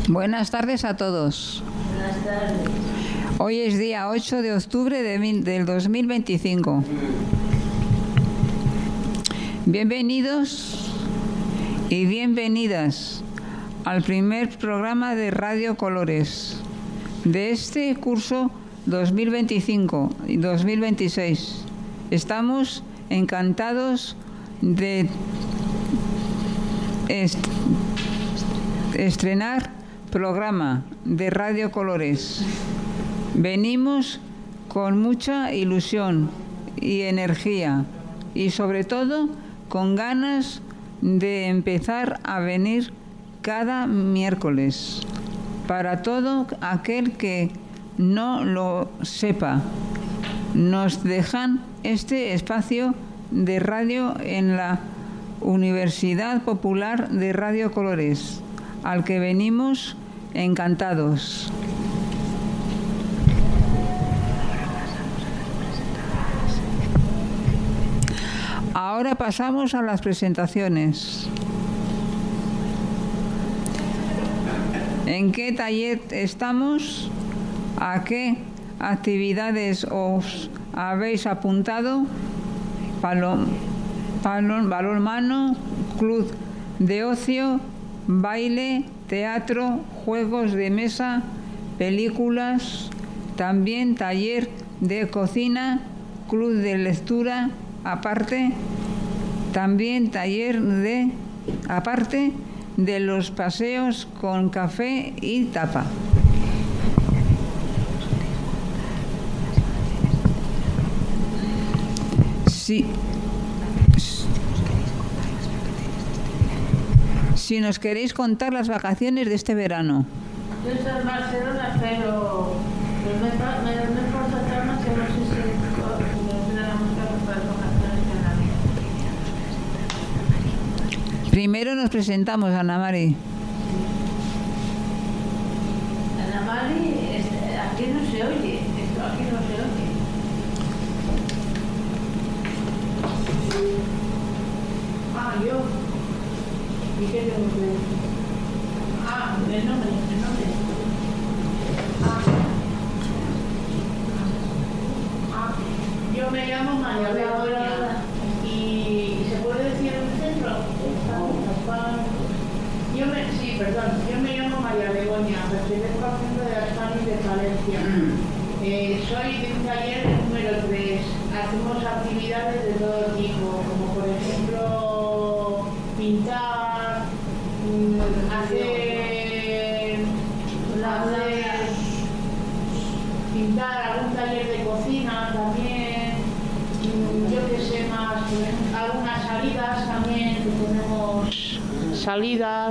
Buenas tardes a todos. Buenas tardes. Hoy es día 8 de octubre del 2025. Bienvenidos y bienvenidas al primer programa de Radio Colores de este curso 2025 y 2026. Estamos encantados de estrenar programa de Radio Colores. Venimos con mucha ilusión y energía y sobre todo con ganas de empezar a venir cada miércoles. Para todo aquel que no lo sepa, nos dejan este espacio de radio en la Universidad Popular de Radio Colores, al que venimos encantados. Ahora pasamos a las presentaciones. ¿En qué taller estamos? ¿A qué actividades os habéis apuntado? Balonmano, club de ocio, baile, teatro, juegos de mesa, películas, también taller de cocina, club de lectura aparte, también taller aparte de los paseos con café y tapa. Si nos queréis contar las vacaciones de este verano. Yo estoy en Barcelona, pero me esforzo tanto que no sé si nos tenemos que hacer las vacaciones en la vida. Primero nos presentamos, Ana Mari. Ana Mari, aquí no se oye, aquí no se oye. Yo. ¿Y qué tengo que decir? El nombre. Yo me llamo María Begoña y ¿se puede decir en el centro? Yo me llamo María Begoña, pertenezco al centro de las Fanis de Valencia. Soy de un taller número 3. Hacemos actividades de todo tipo, como por ejemplo pintar, pintar, algún taller de cocina también, yo qué sé más, algunas salidas también, que tenemos salidas,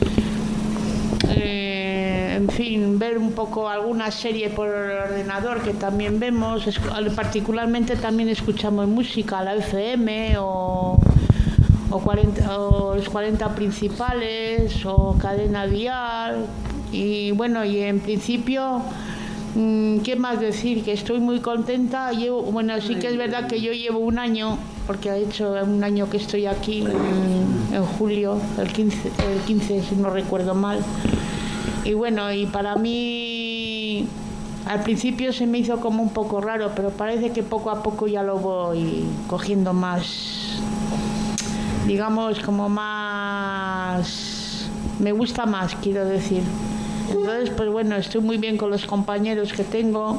en fin, ver un poco alguna serie por ordenador que también vemos, particularmente también escuchamos música, la FM o los 40 principales o cadena dial y bueno, y en principio ¿qué más decir? Que estoy muy contenta. Sí que es verdad que yo llevo un año, porque ha hecho un año que estoy aquí en julio, el 15 si no recuerdo mal. Y bueno, y para mí al principio se me hizo como un poco raro, pero parece que poco a poco ya lo voy cogiendo más, digamos, como más, me gusta más, quiero decir. Entonces, pues bueno, estoy muy bien con los compañeros que tengo.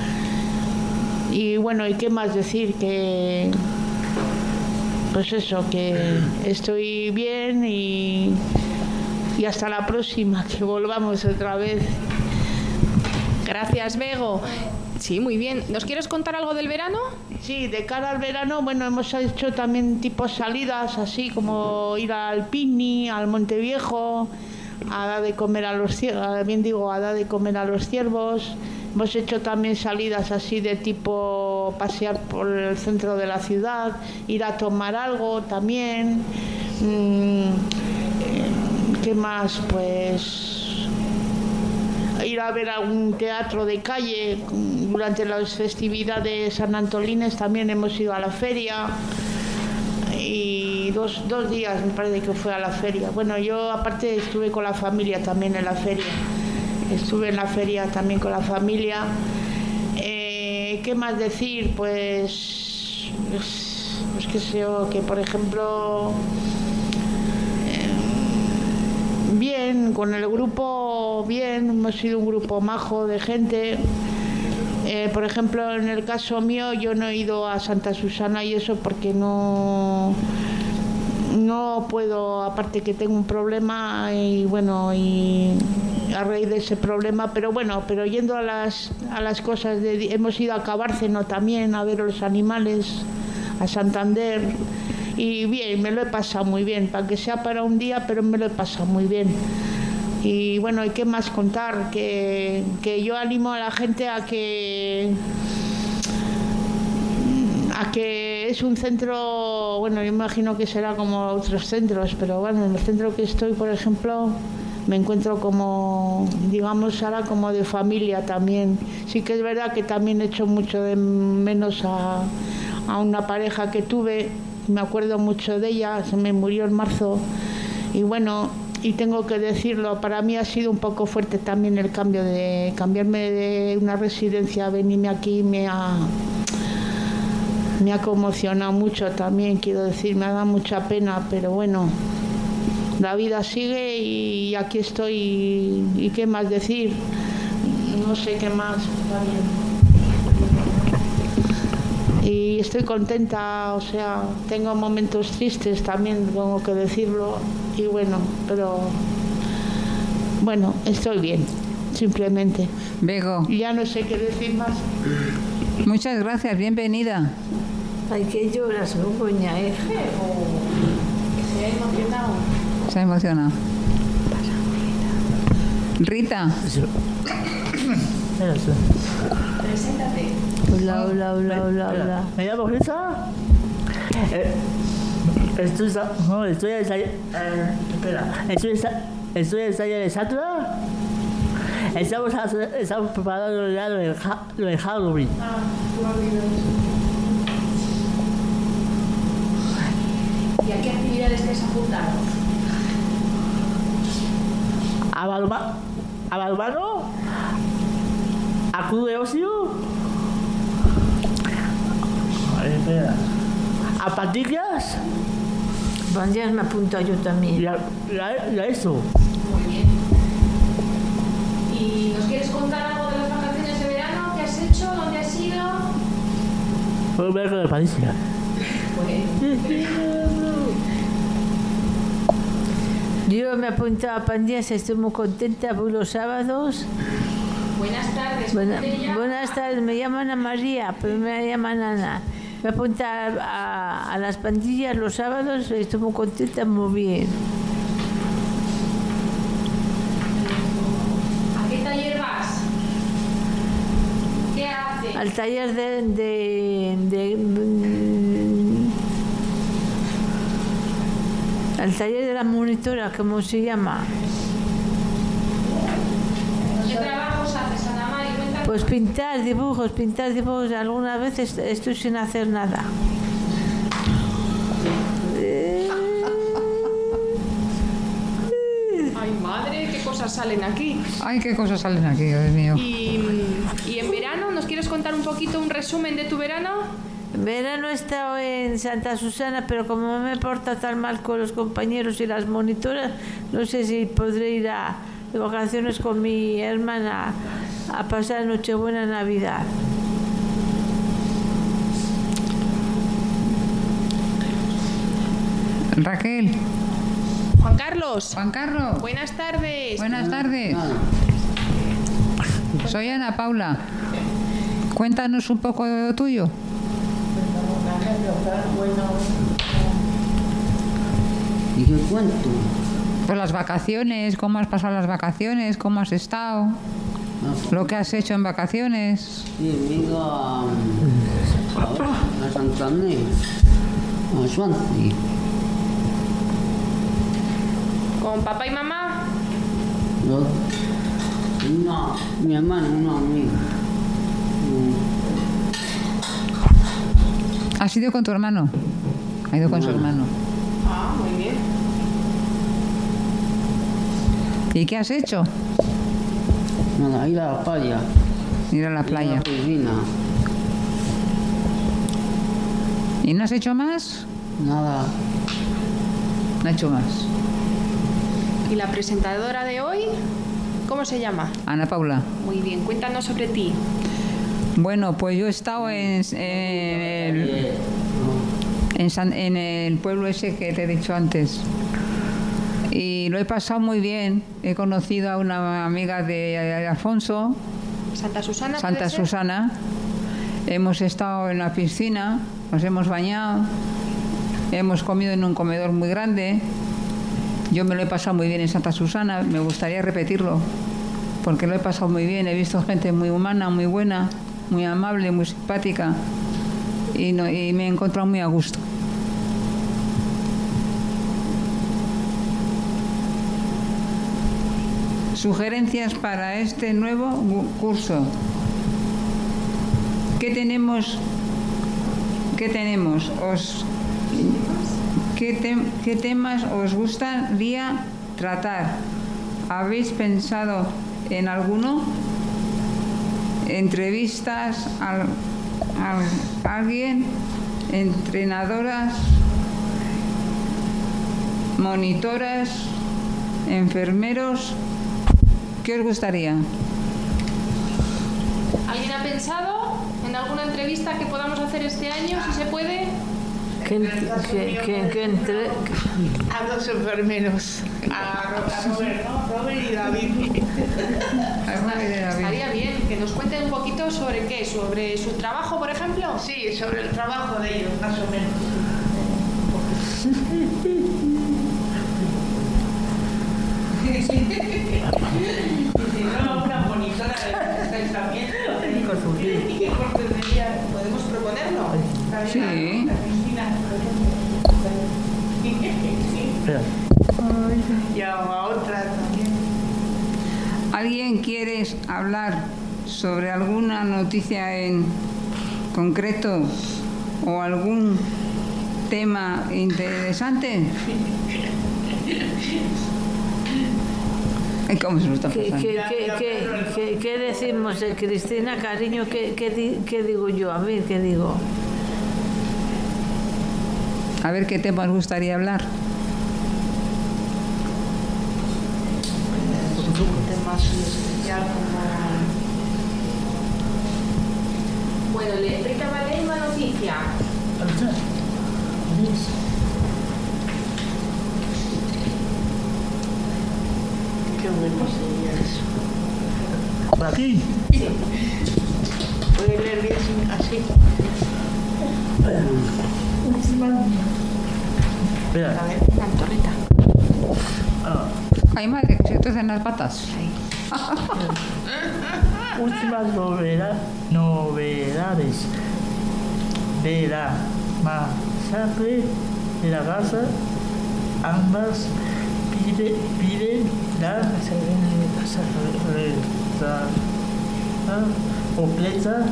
Y bueno, ¿y qué más decir? Que, pues eso, que estoy bien y hasta la próxima, que volvamos otra vez. Gracias, Bego. Sí, muy bien. ¿Nos quieres contar algo del verano? Sí, de cara al verano, bueno, hemos hecho también tipo salidas, así como ir al Picnic, al Monteviejo, a dar de comer a los ciervos. Hemos hecho también salidas así de tipo pasear por el centro de la ciudad, ir a tomar algo también. ¿Qué más? Pues ir a ver algún teatro de calle. Durante las festividades San Antolines también hemos ido a la feria. Y dos días me parece que fue a la feria. Bueno, yo aparte estuve con la familia también en la feria. Estuve en la feria también con la familia. ¿Qué más decir? Pues qué sé yo, que por ejemplo, bien, con el grupo, bien, hemos sido un grupo majo de gente. Por ejemplo, en el caso mío, yo no he ido a Santa Susana y eso porque no puedo, aparte que tengo un problema y bueno, y a raíz de ese problema, pero yendo a las cosas, hemos ido a Cabárceno también a ver los animales, a Santander, y bien, me lo he pasado muy bien, para que sea para un día, pero me lo he pasado muy bien. Y bueno, ¿y qué más contar? Que yo animo a la gente a que es un centro, bueno, yo imagino que será como otros centros, pero bueno, en el centro que estoy, por ejemplo, me encuentro como, digamos, ahora como de familia también. Sí que es verdad que también he hecho mucho de menos a una pareja que tuve, me acuerdo mucho de ella, se me murió en marzo, y bueno, y tengo que decirlo, para mí ha sido un poco fuerte también el cambio de cambiarme de una residencia a venirme aquí, me ha conmocionado mucho también, quiero decir, me ha dado mucha pena, pero bueno, la vida sigue y aquí estoy, y qué más decir, no sé qué más, está bien. Y estoy contenta, o sea, tengo momentos tristes también, tengo que decirlo, y bueno, pero bueno, estoy bien, simplemente. Bego. Ya no sé qué decir más. Muchas gracias, bienvenida. Ay, que lloras, Begoña, ¿eh? Se ha emocionado. Se ha emocionado. Rita. Preséntate. Hola. ¿Me llamo Rita? Estoy en taller de Sandra. Estamos preparando ya lo de Halloween. ¿Y a qué actividades te has apuntado? A balbano, a club de ocio, a pandillas Pandillas me apunto yo también. y a eso. Muy bien. ¿Y nos quieres contar algo de las vacaciones de verano? ¿Qué has hecho? ¿Dónde has ido? Fue un verano de Patricia. Yo me apunto a Pandillas, estoy muy contenta, voy los sábados. Buenas tardes. ¿Cómo te llamas? Buenas tardes, me llaman Ana María, pero me llaman Ana. Me apunto a las pandillas los sábados, estoy muy contenta, muy bien. ¿A qué taller vas? ¿Qué haces? Al taller al taller de la monitora, ¿cómo se llama? ¿Qué trabajos haces, Ana Mari? Cuéntanos. Pues pintar dibujos. Algunas veces estoy sin hacer nada. Ay, madre, qué cosas salen aquí. Ay, qué cosas salen aquí, Dios mío. ¿Y en verano nos quieres contar un poquito un resumen de tu verano? En verano he estado en Santa Susana, pero como me porta tan mal con los compañeros y las monitoras, no sé si podré ir de vacaciones con mi hermana a pasar Nochebuena, Navidad. Raquel. Juan Carlos. Juan Carlos. Buenas tardes. Buenas tardes. Soy Ana Paula. Cuéntanos un poco de lo tuyo. ¿Y qué cuento? Pues las vacaciones, cómo has pasado las vacaciones, cómo has estado, lo que has hecho en vacaciones. Sí, me he ido a Santander, a Swansea. ¿Con papá y mamá? No, mi hermano, no, amigo. ¿Has ido con tu hermano? Ha ido con su hermano. ¿Y qué has hecho? Nada, ir a la playa. Ir a la Ir a playa. la piscina. ¿Y no has hecho más? Nada. No he hecho más. ¿Y la presentadora de hoy? ¿Cómo se llama? Ana Paula. Muy bien, cuéntanos sobre ti. Bueno, pues yo he estado en el pueblo ese que te he dicho antes. Y lo he pasado muy bien. He conocido a una amiga de Alfonso, Santa Susana. Santa ¿puede ser? Susana. Hemos estado en la piscina, nos hemos bañado, hemos comido en un comedor muy grande. Yo me lo he pasado muy bien en Santa Susana, me gustaría repetirlo, porque lo he pasado muy bien. He visto gente muy humana, muy buena, muy amable, muy simpática, y me he encontrado muy a gusto. Sugerencias para este nuevo curso. ¿Qué tenemos? ¿Qué temas os gustaría tratar? ¿Habéis pensado en alguno? ¿Entrevistas a alguien? ¿Entrenadoras? ¿Monitoras? ¿Enfermeros? ¿Qué os gustaría? ¿Alguien ha pensado en alguna entrevista que podamos hacer este año, si se puede? Que entre... A dos enfermeros. A Robert, ¿no? Robert y David. Estaría bien que nos cuenten un poquito sobre qué, sobre su trabajo, por ejemplo. Sí, sobre el trabajo de ellos, más o menos. No, una monitora de pensamiento. ¿Y qué cortes de día podemos proponerlo? Sí. La piscina, por ejemplo. Y a otra también. ¿Alguien quiere hablar sobre alguna noticia en concreto o algún tema interesante? ¿Cómo se lo está pasando? ¿Qué decimos de Cristina, cariño? ¿Qué digo yo? A ver, ¿qué digo? A ver qué tema os gustaría hablar. Un tema así especial como... Bueno, Rita va a leer una noticia. Qué bueno sería eso. ¿Por aquí? ¿Puede leer bien así? Espera. A ver. Antorrita. Ay, madre, que se te hacen las patas. Últimas novedades de la masacre de la Gaza. Ambas piden la completa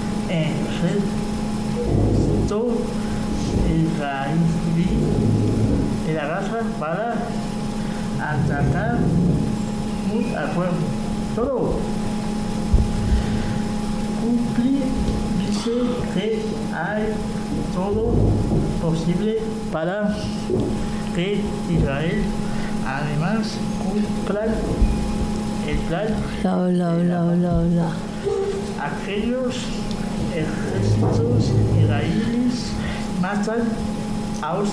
ejército israelí de la Gaza para atacar un acuerdo. Todo cumplir dice que hay todo posible para que Israel además cumpla el plan. Hola. Aquellos ejércitos israelíes matan a 8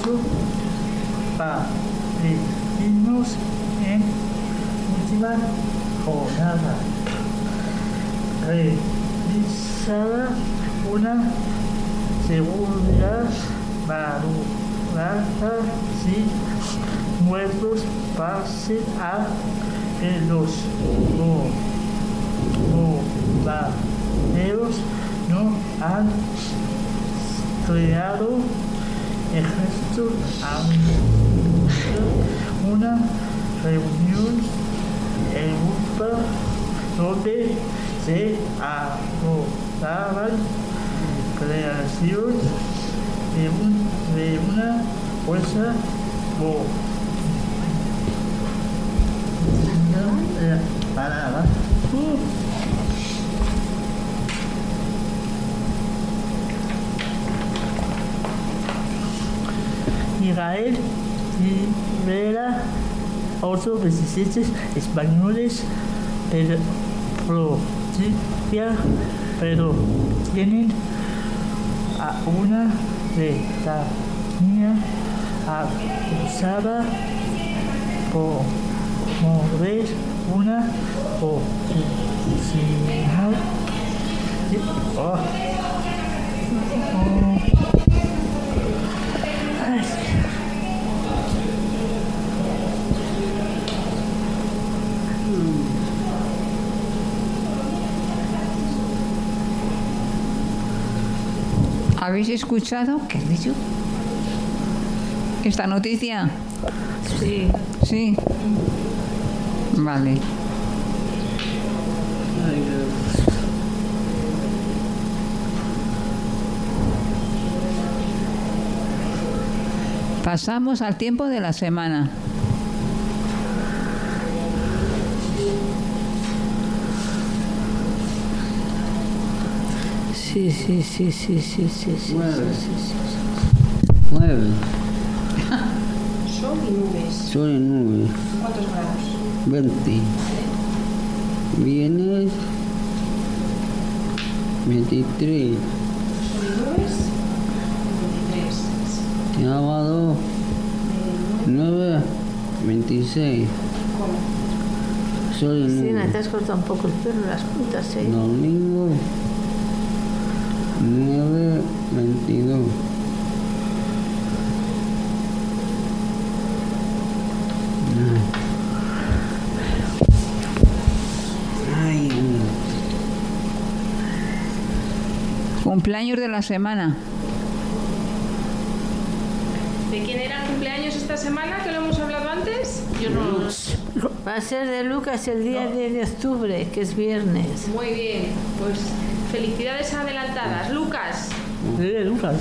palestinos en última jornada. Realizada una seguridad valorada sin muertos pase a que los bombardeos no han creado ejército una reunión en Europa donde se abordaban creación de una fuerza Para. Israel libera otros 17 españoles, pero tienen a una de la niña acusada por mover una oficina. ¿Habéis escuchado? ¿Qué has dicho? ¿Esta noticia? Sí. Sí. Vale. Pasamos al tiempo de la semana. Sí. 9. Sol y nubes. Sol y nubes. ¿Cuántos grados? 20. Viernes 23. Sol y nubes. 23. Sábado 9. 26. Sol y Sí, nubes. te has cortado un poco el pelo, las puntas, ¿eh? Domingo 9, 22. Ay, Cumpleaños de la semana. ¿De quién era el cumpleaños esta semana, que lo hemos hablado antes? Yo no. Va a ser de Lucas el día 10 de octubre, que es viernes. Muy bien, pues felicidades adelantadas. Lucas, Lucas.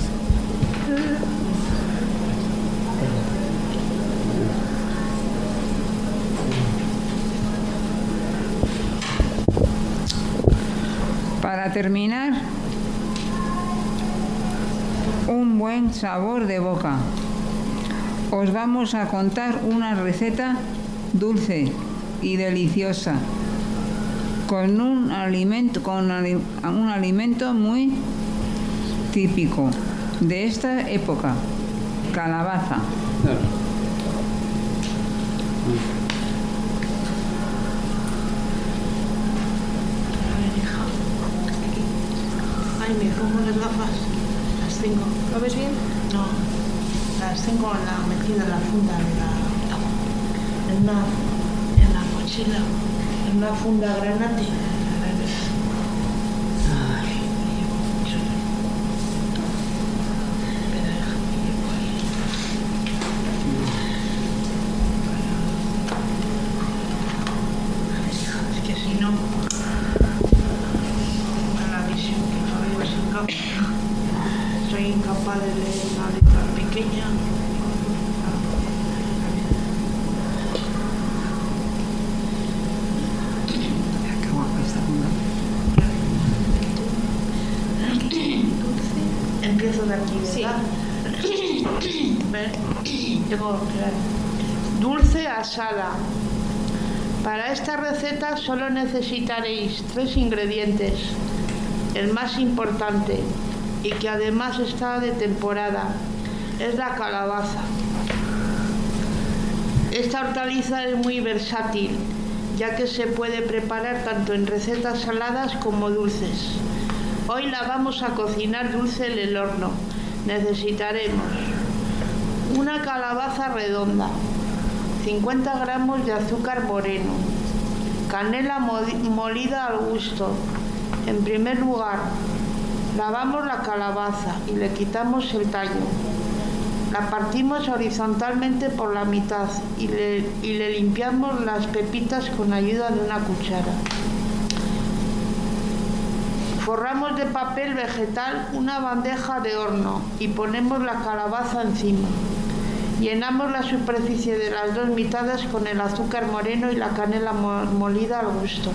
Para terminar, un buen sabor de boca. Os vamos a contar una receta dulce y deliciosa con un alimento muy típico de esta época, calabaza. Ay, me pongo las gafas. Las tengo. ¿lo ves bien? No, las tengo metidas en la funda de en la mochila, en una funda granate. Ay, me llevo mucho. Espera, déjame llevo ahí. Ay, hija, es que si no, la visión que no veo es incapaz. Soy incapaz de leer una letra pequeña. Empiezo de aquí, ¿verdad? Tengo claro. Dulce asada. Para esta receta solo necesitaréis 3 ingredientes. El más importante, y que además está de temporada, es la calabaza. Esta hortaliza es muy versátil, ya que se puede preparar tanto en recetas saladas como dulces. Hoy la vamos a cocinar dulce en el horno. Necesitaremos una calabaza redonda, 50 gramos de azúcar moreno, canela molida al gusto. En primer lugar, lavamos la calabaza y le quitamos el tallo. La partimos horizontalmente por la mitad y le limpiamos las pepitas con ayuda de una cuchara. Forramos de papel vegetal una bandeja de horno y ponemos la calabaza encima. Llenamos la superficie de las dos mitades con el azúcar moreno y la canela molida al gusto.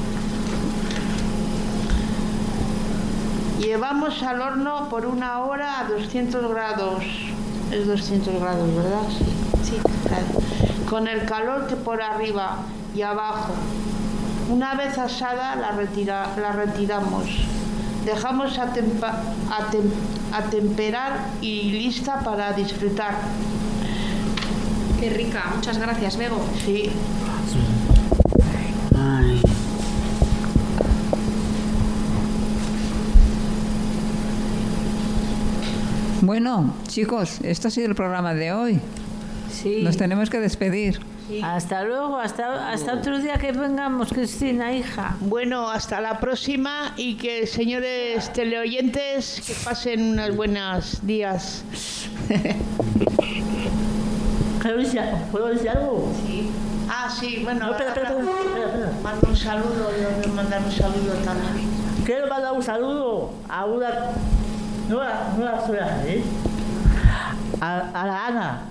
Llevamos al horno por 1 hora a 200 grados. Es 200 grados, ¿verdad? Sí, claro. Con el calor que por arriba y abajo. Una vez asada la retiramos. Dejamos atemperar y lista para disfrutar. Qué rica, muchas gracias, Bego. Sí. Ay. Bueno, chicos, esto ha sido el programa de hoy. Sí. Nos tenemos que despedir. Hasta luego, hasta otro día que vengamos, Cristina, hija. Bueno, hasta la próxima y que, señores teleoyentes, que pasen unos buenos días. ¿Puedo decir algo? Sí. Ah, sí, bueno, No, espera. mando un saludo, yo voy a mandar un saludo también. Quiero mandar un saludo a una nueva sola, ¿eh? A la Ana.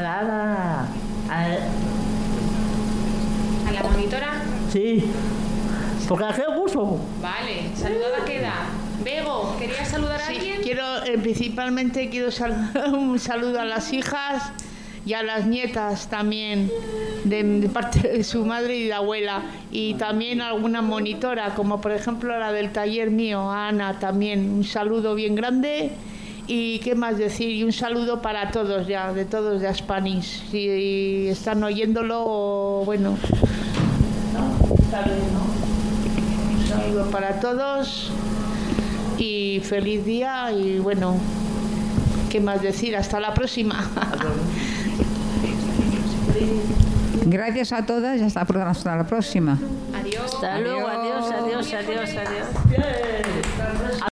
¿A la monitora? Sí. Porque la quiero mucho. Vale, saludada queda. Bego, ¿querías saludar a Sí, alguien? principalmente quiero un saludo a las hijas y a las nietas también, de parte de su madre y de abuela, y también a alguna monitora, como por ejemplo la del taller mío, a Ana también. Un saludo bien grande. Y qué más decir, y un saludo para todos ya, de todos de Spanish, si están oyéndolo, bueno, ¿no? Está bien, ¿no? Un saludo para todos y feliz día y bueno, qué más decir, hasta la próxima. Gracias a todas y hasta la próxima. Adiós. Hasta luego, Adiós. adiós.